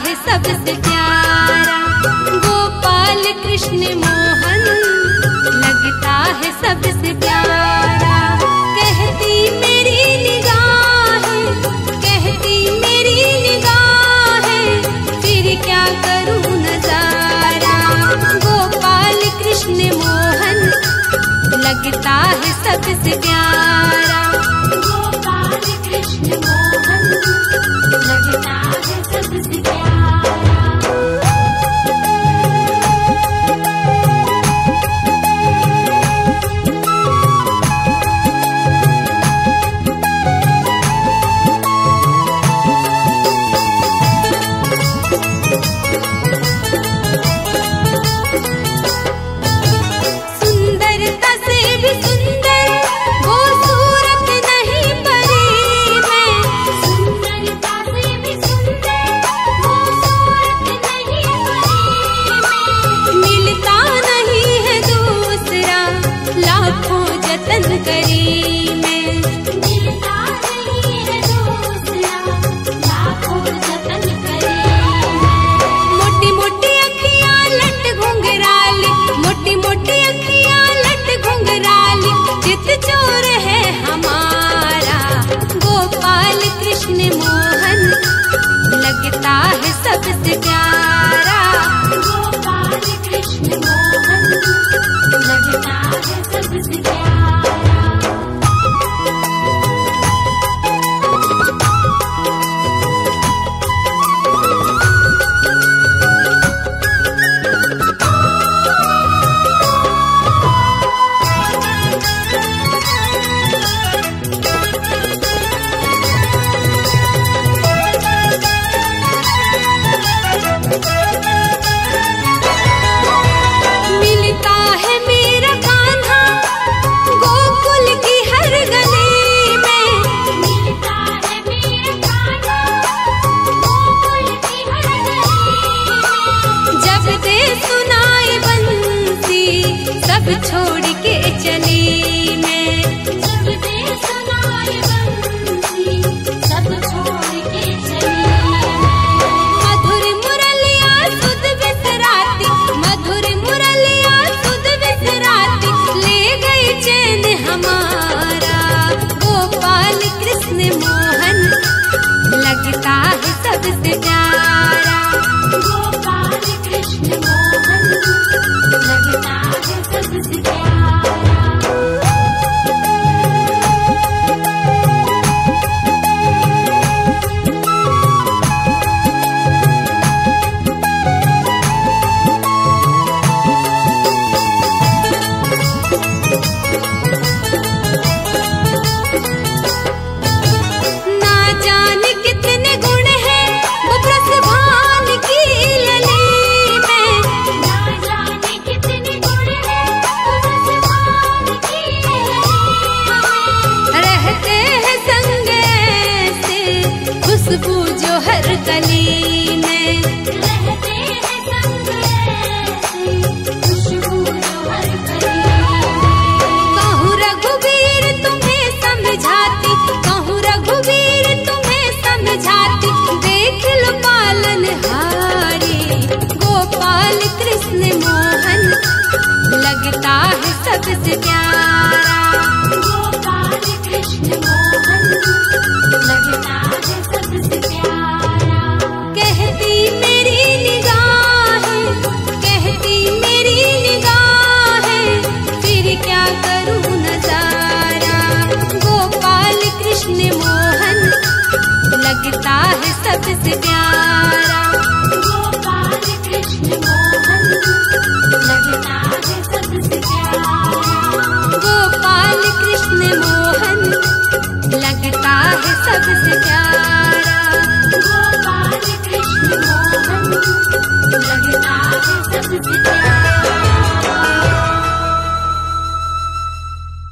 है सबसे प्यारा। गोपाल कृष्ण मोहन लगता है सबसे प्यारा। कहती मेरी निगाहें, कहती मेरी निगाहें, फिर क्या करूं नजारा। गोपाल कृष्ण मोहन लगता है सबसे प्यारा। गोपाल कृष्ण मोहन लगता है सबसे प्यारा। सबसे प्यारा। गोपाल कृष्ण मोहन लगता है सबसे प्यारा। सब छोड़ के चली मैं, जब दे सुनाई बंसी, सब छोड़ के चली मैं। मधुर मुरलिया सुध बिसराती, मधुर मुरलिया सुध बिसराती, ले गई चैन हमारा। गोपाल कृष्ण मोहन लगता है सबसे प्यारा। गोपाल कृष्ण मोहन लगता है सबसे प्यारा। ना जाने कितने गुण हैं वो ब्रजभान की लली में, ना जाने कितने गुण हैं वो ब्रजभान की लली में। रहते हैं संग ऐसे खुशबू जो हर कली में, रहते हैं संग ऐसे खुशबू जो हर कली में। कहूँ रघुवीर तुम्हें समझाती, कहूँ रघुवीर तुम्हें समझाती, देख लो पालनहारी। गोपाल कृष्ण मोहन लगता है सबसे प्यारा। गोपाल कृष्ण मोहन लगता है सबसे प्यारा। कहती मेरी निगाहें, कहती मेरी निगाहें, फिर क्या करूं नजारा। गोपाल कृष्ण मोहन लगता है सबसे प्यारा। गोपाल कृष्ण मोहन लगता है सबसे प्यारा। गोपाल कृष्ण मोहन लगता है सबसे प्यारा। गोपाल कृष्ण मोहन लगता है सबसे प्यारा।